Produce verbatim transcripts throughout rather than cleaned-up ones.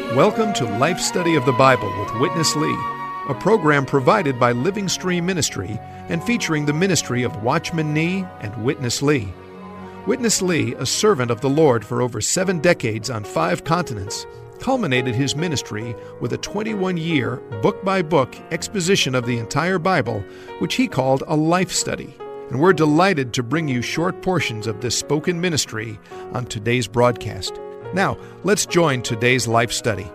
Welcome to Life Study of the Bible with Witness Lee, a program provided by Living Stream Ministry and featuring the ministry of Watchman Nee and Witness Lee. Witness Lee, a servant of the Lord for over seven decades on five continents, culminated his ministry with a twenty-one-year, book-by-book exposition of the entire Bible, which he called a life study. And we're delighted to bring you short portions of this spoken ministry on today's broadcast. Now, let's join today's life study.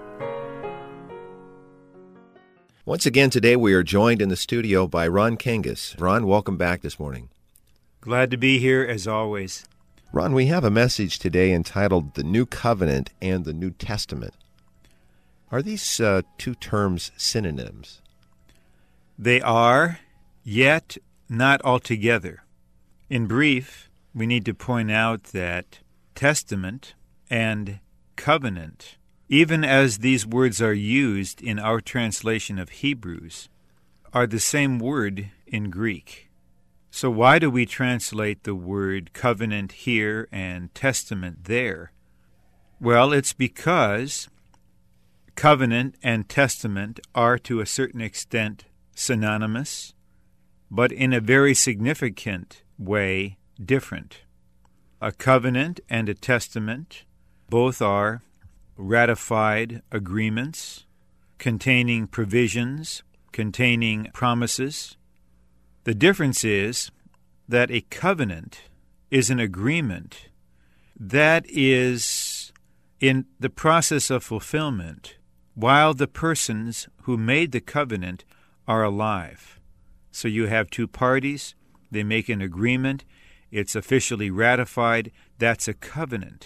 Once again today we are joined in the studio by Ron Kangas. Ron, welcome back this morning. Glad to be here as always. Ron, we have a message today entitled The New Covenant and the New Testament. Are these uh, two terms synonyms? They are, yet not altogether. In brief, we need to point out that testament and covenant, even as these words are used in our translation of Hebrews, are the same word in Greek. So why do we translate the word covenant here and testament there? Well, it's because covenant and testament are to a certain extent synonymous, but in a very significant way different. A covenant and a testament both are ratified agreements containing provisions, containing promises. The difference is that a covenant is an agreement that is in the process of fulfillment while the persons who made the covenant are alive. So you have two parties, they make an agreement, it's officially ratified, that's a covenant.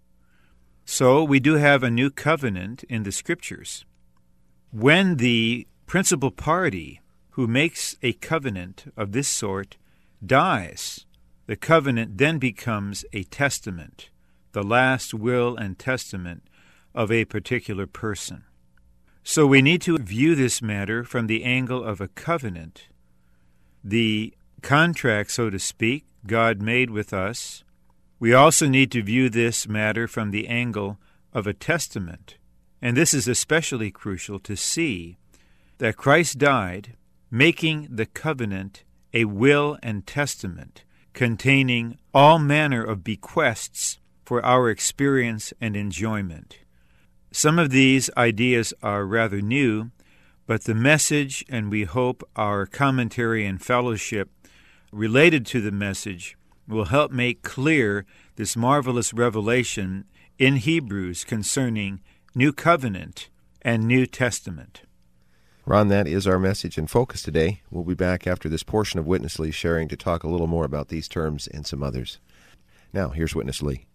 So we do have a new covenant in the Scriptures. When the principal party who makes a covenant of this sort dies, the covenant then becomes a testament, the last will and testament of a particular person. So we need to view this matter from the angle of a covenant, the contract, so to speak, God made with us. We also need to view this matter from the angle of a testament. And this is especially crucial to see that Christ died, making the covenant a will and testament containing all manner of bequests for our experience and enjoyment. Some of these ideas are rather new, but the message, and we hope our commentary and fellowship related to the message, will help make clear this marvelous revelation in Hebrews concerning New Covenant and New Testament. Ron, that is our message and focus today. We'll be back after this portion of Witness Lee sharing to talk a little more about these terms and some others. Now, here's Witness Lee.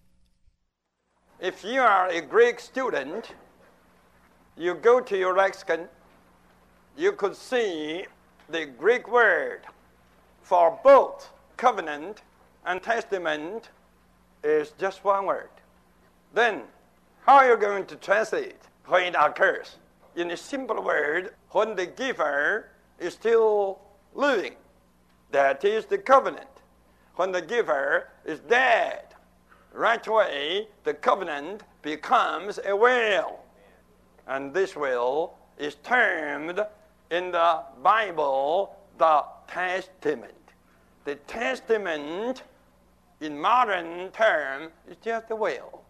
If you are a Greek student, you go to your lexicon, you could see the Greek word for both covenant and testament is just one word. Then, how are you going to translate when it occurs? In a simple word, when the giver is still living, that is the covenant. When the giver is dead, right away, the covenant becomes a will. And this will is termed in the Bible the testament. The testament, in modern term, is just a will.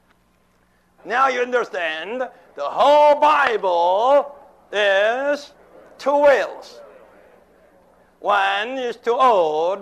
Now you understand the whole Bible is two wills. One is too old,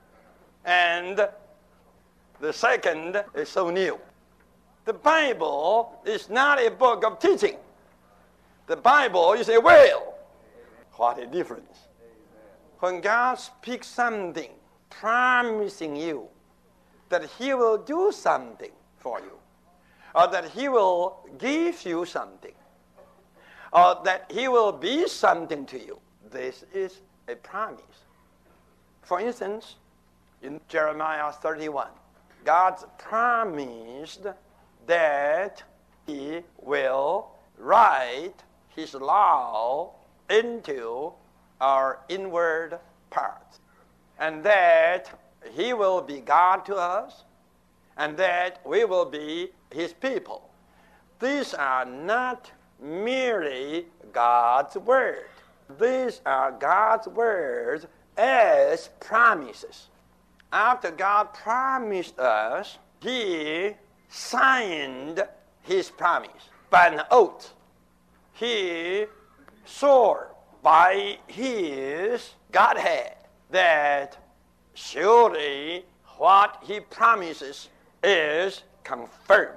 and the second is so new. The Bible is not a book of teaching. The Bible is a will. What a difference. When God speaks something, promising you that He will do something for you, or that He will give you something, or that He will be something to you, this is a promise. For instance, in Jeremiah thirty-one, God promised that He will write His law into our inward parts, and that He will be God to us, and that we will be His people. these are not merely God's word. These are God's words as promises. After God promised us, He signed His promise by an oath. He swore by His Godhead that surely what He promises is confirmed.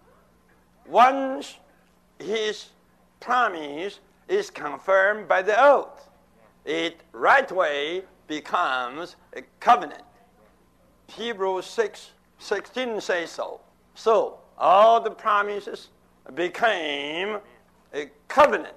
Once His promise is confirmed by the oath, it right away becomes a covenant. Hebrews six sixteen says so. So all the promises became a covenant.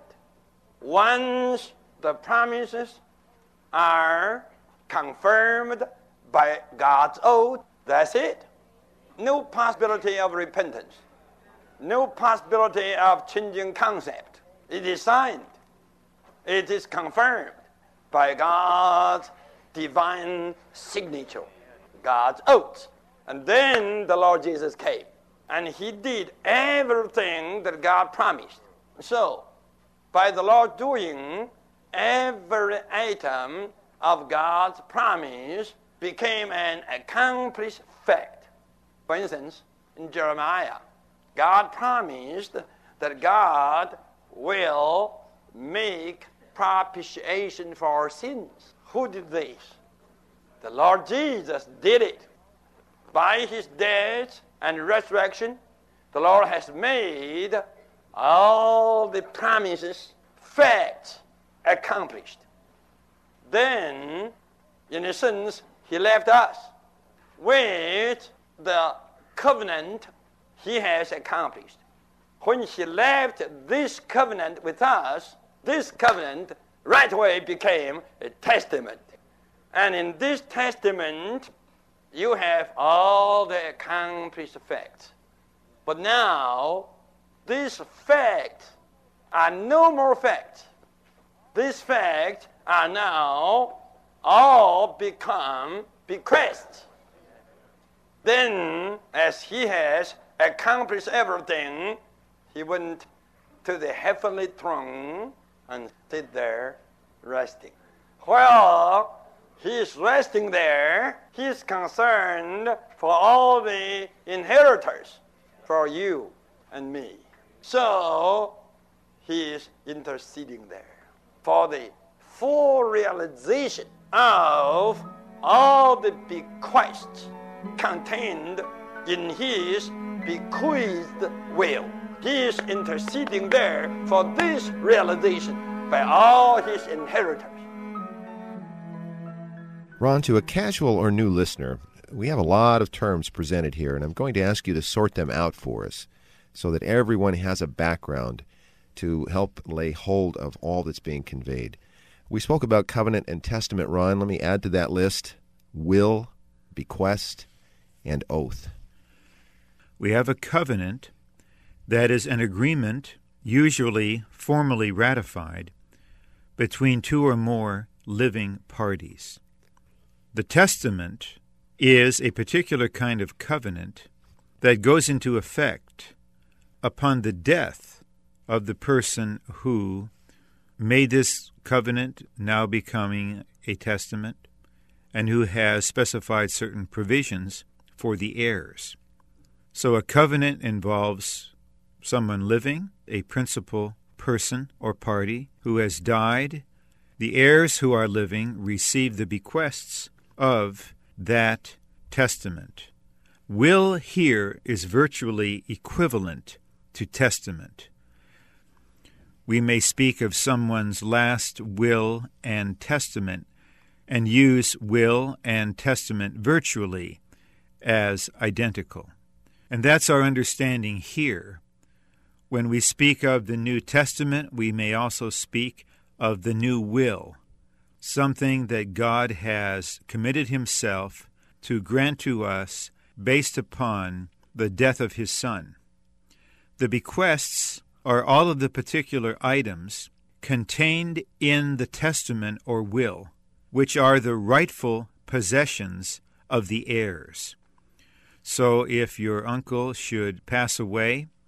Once the promises are confirmed by God's oath, that's it. No possibility of repentance. No possibility of changing concept. It is signed. It is confirmed by God's divine signature, God's oath. And then the Lord Jesus came, and He did everything that God promised. So, by the Lord doing, every item of God's promise became an accomplished fact. For instance, in Jeremiah, God promised that God will make propitiation for our sins. Who did this? The Lord Jesus did it. By His death and resurrection, the Lord has made all the promises, facts, accomplished. Then, in a sense, He left us with the covenant He has accomplished. When He left this covenant with us, this covenant right away became a testament. And in this testament, you have all the accomplished facts. But now, these facts are no more facts. These facts are now all become bequests. Then, as He has accomplished everything, He went to the heavenly throne and stood there resting. While He is resting there, He is concerned for all the inheritors, for you and me. So, He is interceding there for the full realization of all the bequests contained in His bequeathed will. He is interceding there for this realization by all His inheritors. Ron, to a casual or new listener, we have a lot of terms presented here, and I'm going to ask you to sort them out for us so that everyone has a background to help lay hold of all that's being conveyed. We spoke about covenant and testament, Ron. Let me add to that list will, bequest, and oath. We have a covenant that is an agreement, usually formally ratified, between two or more living parties. The testament is a particular kind of covenant that goes into effect upon the death of the person who made this covenant, now becoming a testament, and who has specified certain provisions for the heirs. So a covenant involves someone living, a principal person or party who has died. The heirs who are living receive the bequests of that testament. Will here is virtually equivalent to testament. We may speak of someone's last will and testament and use will and testament virtually as identical. And that's our understanding here. When we speak of the New Testament, we may also speak of the new will, something that God has committed Himself to grant to us based upon the death of His Son. The bequests are all of the particular items contained in the testament or will, which are the rightful possessions of the heirs. So if your uncle should pass away,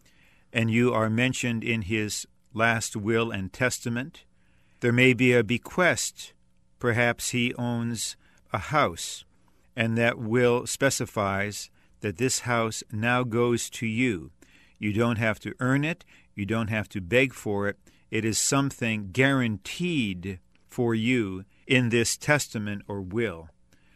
and you are mentioned in his last will and testament. There may be a bequest. Perhaps he owns a house, and that will specifies that this house now goes to you. You don't have to earn it. You don't have to beg for it. It is something guaranteed for you in this testament or will.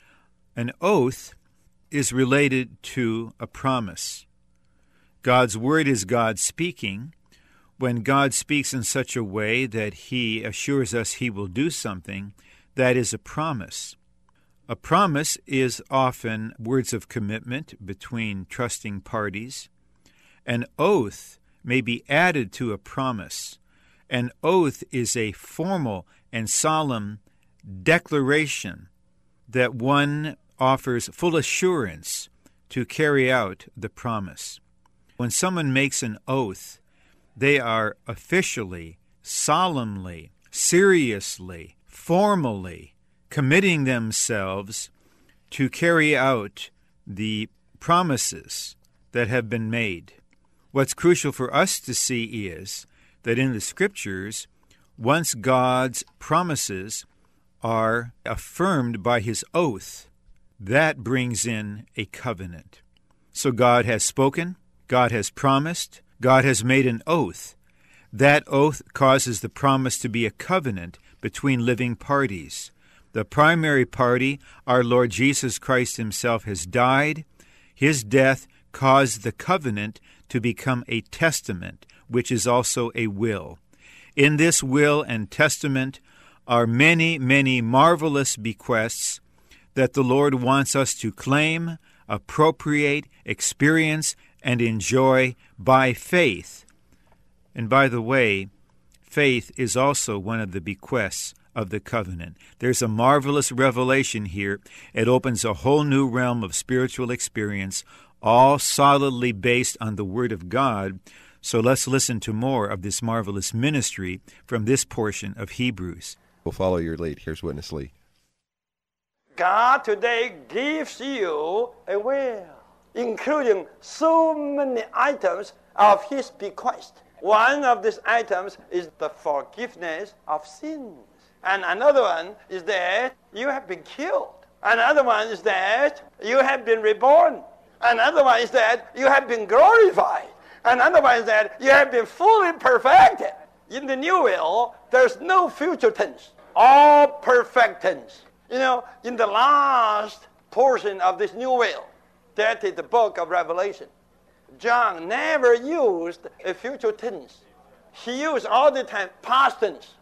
An oath is related to a promise. God's word is God speaking. When God speaks in such a way that he assures us he will do something, that is a promise. A promise is often words of commitment between trusting parties. An oath may be added to a promise. An oath is a formal and solemn declaration that one offers full assurance to carry out the promise. When someone makes an oath, they are officially, solemnly, seriously, formally committing themselves to carry out the promises that have been made. What's crucial for us to see is that in the Scriptures, once God's promises are affirmed by his oath, that brings in a covenant. So God has spoken, God has promised, God has made an oath. That oath causes the promise to be a covenant between living parties. The primary party, our Lord Jesus Christ himself, has died. His death caused the covenant to become a testament, which is also a will. In this will and testament are many, many marvelous bequests that the Lord wants us to claim, appropriate, experience, and enjoy by faith. And by the way, faith is also one of the bequests of the covenant. There's a marvelous revelation here. It opens a whole new realm of spiritual experience, all solidly based on the Word of God. So let's listen to more of this marvelous ministry from this portion of Hebrews. We'll follow your lead. Here's Witness Lee. God today gives you a will, including so many items of his bequest. One of these items is the forgiveness of sins. And another one is that you have been killed. Another one is that you have been reborn. Another one is that you have been glorified. Another one is that you have been fully perfected. In the new will, there's no future tense, all perfect tense. You know, in the last portion of this new will, that is the book of Revelation, John never used a future tense. He used all the time past tense.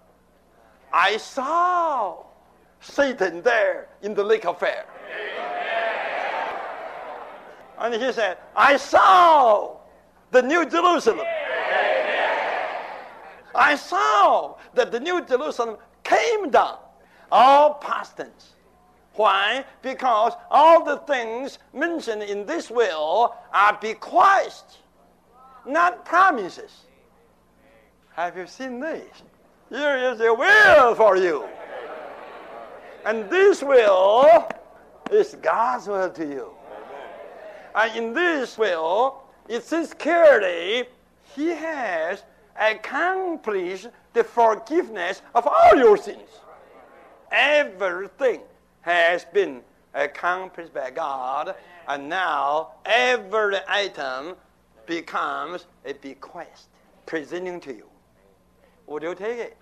I saw Satan there in the lake of fire. Amen. And he said, I saw the New Jerusalem. Amen. I saw that the New Jerusalem came down. All past tense. Why? Because all the things mentioned in this will are bequests, not promises. Have you seen this? Here is a will for you. And this will is God's will to you. And in this will, it says clearly, he has accomplished the forgiveness of all your sins. Everything has been accomplished by God, and now every item becomes a bequest presenting to you. Would you take it?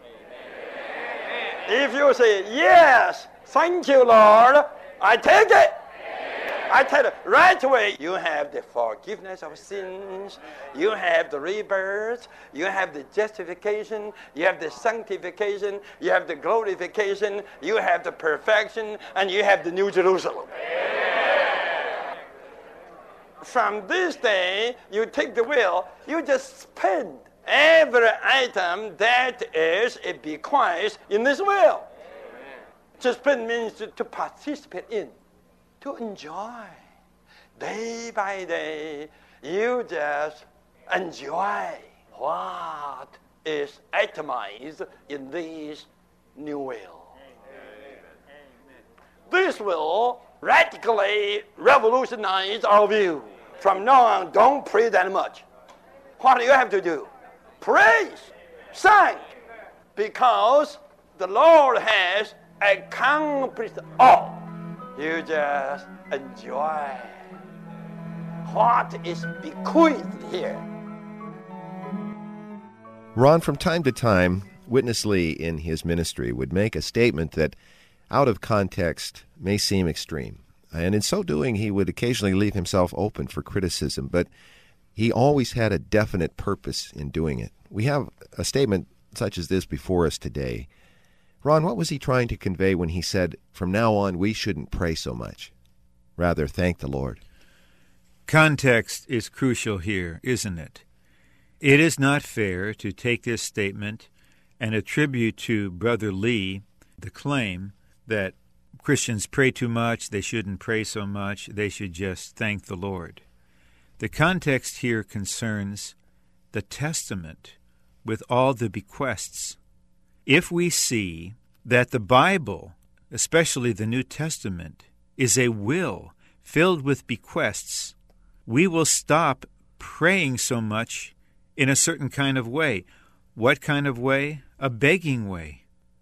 Amen. If you say, yes, thank you, Lord, I take it. I tell you, right away, you have the forgiveness of sins, you have the rebirth, you have the justification, you have the sanctification, you have the glorification, you have the perfection, and you have the New Jerusalem. Amen. From this day, you take the will, you just spend every item that is a bequest in this will. Amen. To spend means to, to participate in. To enjoy. Day by day, you just enjoy what is itemized in this new will. Amen. This will radically revolutionize our view. From now on, don't pray that much. what do you have to do? Praise, thank, because the Lord has accomplished all. You just enjoy what is bequeathed here. Ron, from time to time, Witness Lee in his ministry would make a statement that, out of context, may seem extreme. And in so doing, he would occasionally leave himself open for criticism, but he always had a definite purpose in doing it. We have a statement such as this before us today. Ron, what was he trying to convey when he said, from now on, we shouldn't pray so much? Rather, thank the Lord. Context is crucial here, isn't it? It is not fair to take this statement and attribute to Brother Lee the claim that Christians pray too much, they shouldn't pray so much, they should just thank the Lord. The context here concerns the Testament with all the bequests. If we see that the Bible, especially the New Testament, is a will filled with bequests, we will stop praying so much in a certain kind of way. What kind of way? A begging way.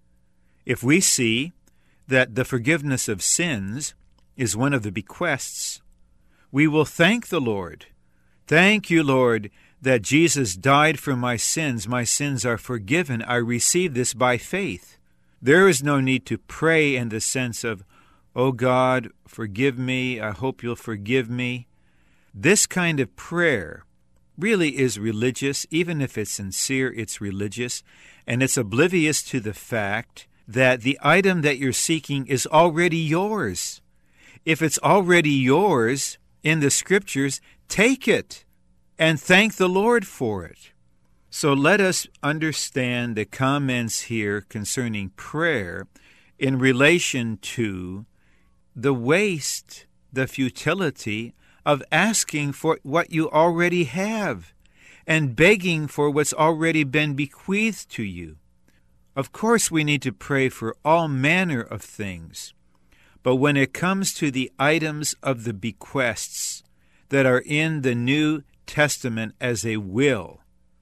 If we see that the forgiveness of sins is one of the bequests, we will thank the Lord. Thank you, Lord, that Jesus died for my sins. My sins are forgiven. I receive this by faith. There is no need to pray in the sense of, oh God, forgive me. I hope you'll forgive me. This kind of prayer really is religious. Even if it's sincere, it's religious. And it's oblivious to the fact that the item that you're seeking is already yours. If it's already yours in the Scriptures, take it and thank the Lord for it. So let us understand the comments here concerning prayer in relation to the waste, the futility of asking for what you already have and begging for what's already been bequeathed to you. Of course, we need to pray for all manner of things, but when it comes to the items of the bequests that are in the New Testament as a will,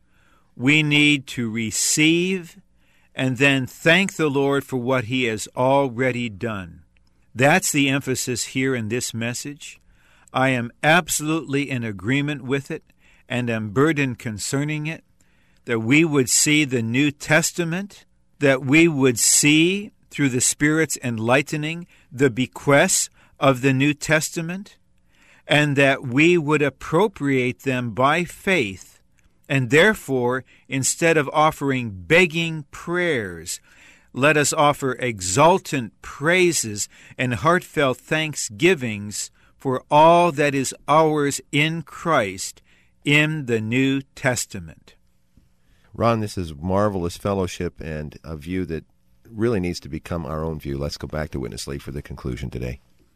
we need to receive and then thank the Lord for what He has already done. That's the emphasis here in this message. I am absolutely in agreement with it and am burdened concerning it, that we would see the New Testament, that we would see through the Spirit's enlightening the bequests of the New Testament, and that we would appropriate them by faith, and therefore, instead of offering begging prayers, let us offer exultant praises and heartfelt thanksgivings for all that is ours in Christ in the New Testament. Ron, this is marvelous fellowship and a view that really needs to become our own view. Let's go back to Witness Lee for the conclusion today.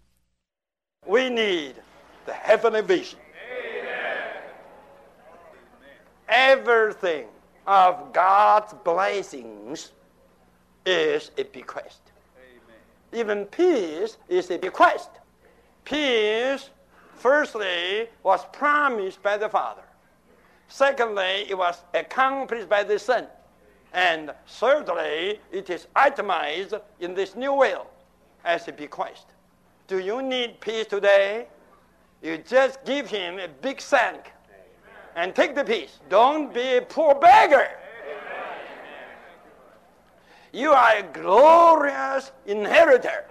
We need the heavenly vision. Amen. Everything of God's blessings is a bequest. Amen. Even peace is a bequest. Peace, firstly, was promised by the Father. Secondly, it was accomplished by the Son. And thirdly, it is itemized in this new will as a bequest. Do you need peace today? You just give Him a big thank and take the peace. Don't be a poor beggar. You are a glorious inheritor.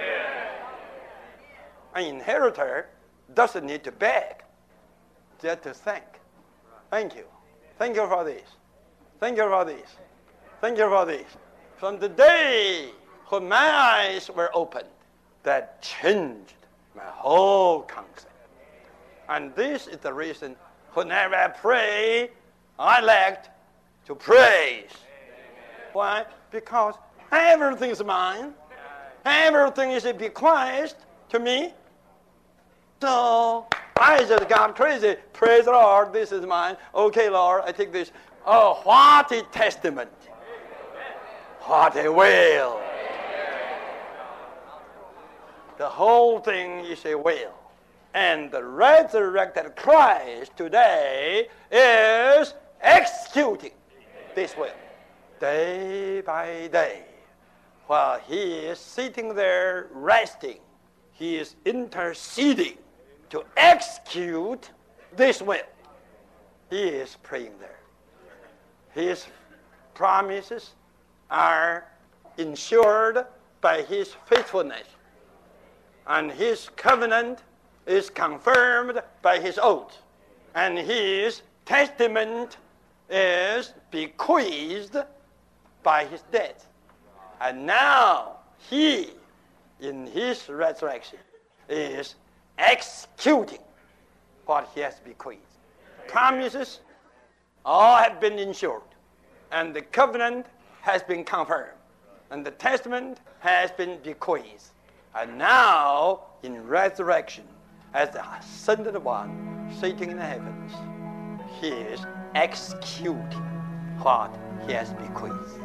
An inheritor doesn't need to beg, just to thank. Thank you. Thank you for this. Thank you for this. Thank you for this. From the day when my eyes were opened, that changed my whole concept. And this is the reason whenever I pray, I like to praise. Why? Because everything is mine. Everything is a bequest to me. So I just got crazy. Praise the Lord, this is mine. Okay, Lord, I take this. Oh, what a testament. What a will. The whole thing is a will. And the resurrected Christ today is executing this will day by day. While he is sitting there resting, he is interceding to execute this will. He is praying there. His promises are ensured by his faithfulness, and his covenant is confirmed by his oath, and his testament is bequeathed by his death. And now he, in his resurrection, is executing what he has bequeathed. Promises all have been ensured, and the covenant has been confirmed, and the testament has been bequeathed. And now, in resurrection, as the ascended one sitting in the heavens, he is executing what he has bequeathed.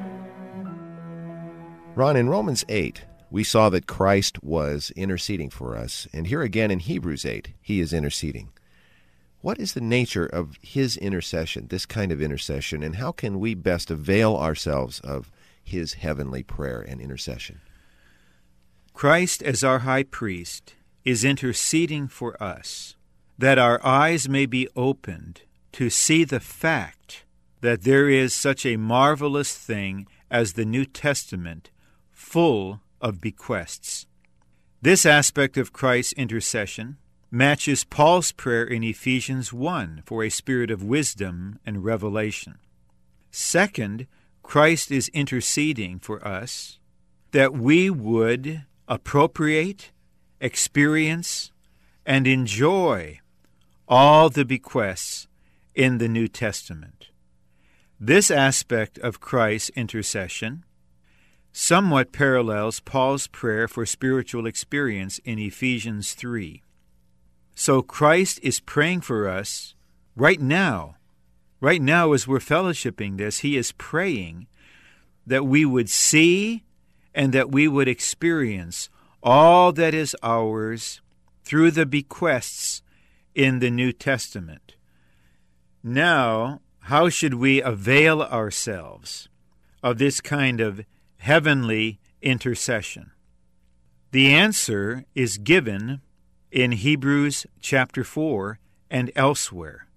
Ron, in Romans eight, we saw that Christ was interceding for us, and here again in Hebrews eight, he is interceding. What is the nature of his intercession, this kind of intercession, and how can we best avail ourselves of his heavenly prayer and intercession? Christ, as our high priest, is interceding for us, that our eyes may be opened to see the fact that there is such a marvelous thing as the New Testament, full of bequests. This aspect of Christ's intercession matches Paul's prayer in Ephesians one for a spirit of wisdom and revelation. Second, Christ is interceding for us that we would appropriate, experience, and enjoy all the bequests in the New Testament. This aspect of Christ's intercession somewhat parallels Paul's prayer for spiritual experience in Ephesians three. So Christ is praying for us right now. Right now, as we're fellowshipping this, he is praying that we would see and that we would experience all that is ours through the bequests in the New Testament. Now, how should we avail ourselves of this kind of heavenly intercession? The answer is given in Hebrews chapter four and elsewhere.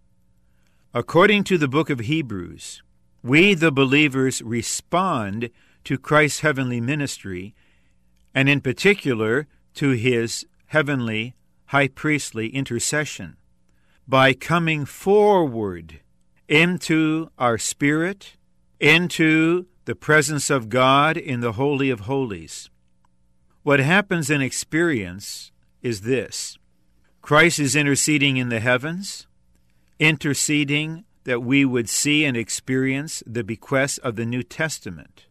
According to the book of Hebrews, we, the believers, respond to Christ's heavenly ministry, and in particular to his heavenly high priestly intercession, by coming forward into our spirit, into the presence of God in the Holy of Holies. What happens in experience is this: Christ is interceding in the heavens, interceding that we would see and experience the bequests of the New Testament.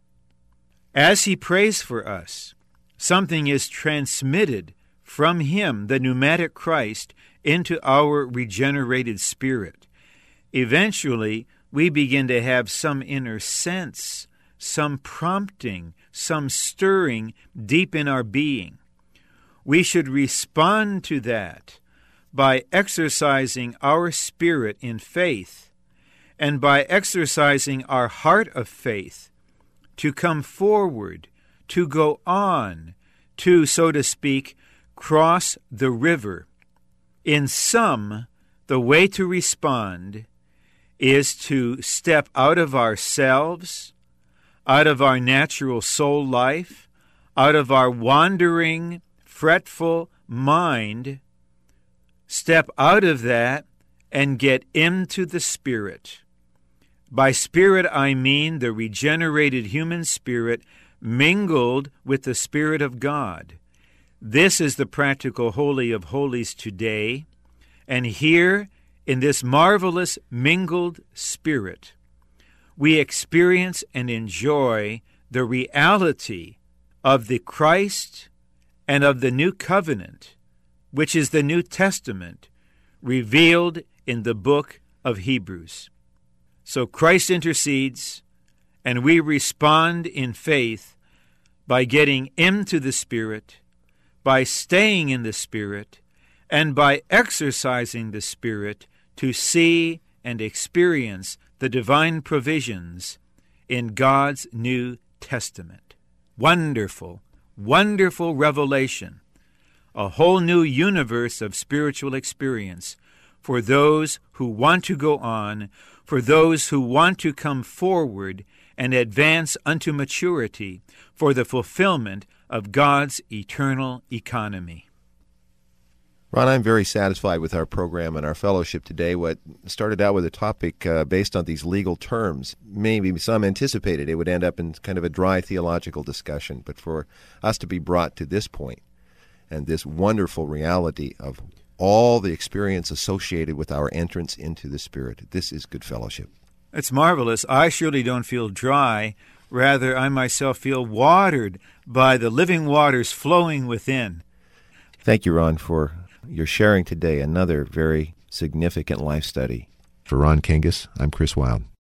As he prays for us, something is transmitted from him, the pneumatic Christ, into our regenerated spirit. Eventually, we begin to have some inner sense, some prompting, some stirring deep in our being. We should respond to that by exercising our spirit in faith and by exercising our heart of faith to come forward, to go on, to, so to speak, cross the river. In sum, the way to respond is to step out of ourselves, out of our natural soul life, out of our wandering, fretful mind, step out of that and get into the Spirit. By Spirit, I mean the regenerated human spirit mingled with the Spirit of God. This is the practical Holy of Holies today, and here, in this marvelous mingled spirit, we experience and enjoy the reality of the Christ and of the new covenant, which is the New Testament, revealed in the book of Hebrews. So Christ intercedes, and we respond in faith by getting into the Spirit, by staying in the Spirit, and by exercising the Spirit to see and experience the divine provisions in God's New Testament. Wonderful, wonderful revelation. A whole new universe of spiritual experience for those who want to go on, for those who want to come forward and advance unto maturity for the fulfillment of God's eternal economy. Ron, I'm very satisfied with our program and our fellowship today. What started out with a topic uh, based on these legal terms, maybe some anticipated it would end up in kind of a dry theological discussion, but for us to be brought to this point and this wonderful reality of all the experience associated with our entrance into the Spirit, this is good fellowship. It's marvelous. I surely don't feel dry. Rather, I myself feel watered by the living waters flowing within. Thank you, Ron, for your sharing today. Another very significant life study. For Ron Kangas, I'm Chris Wilde.